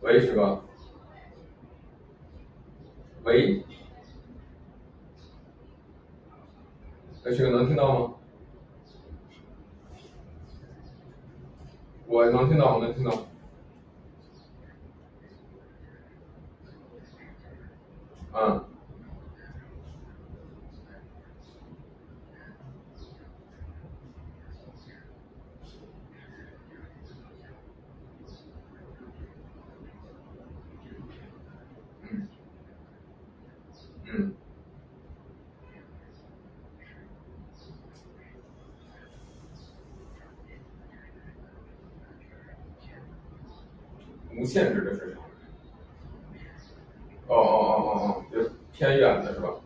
喂，师哥，喂，喂，师哥能听到吗？我能听到，我能听到。嗯嗯，无限制的市场。哦，就偏远的是吧？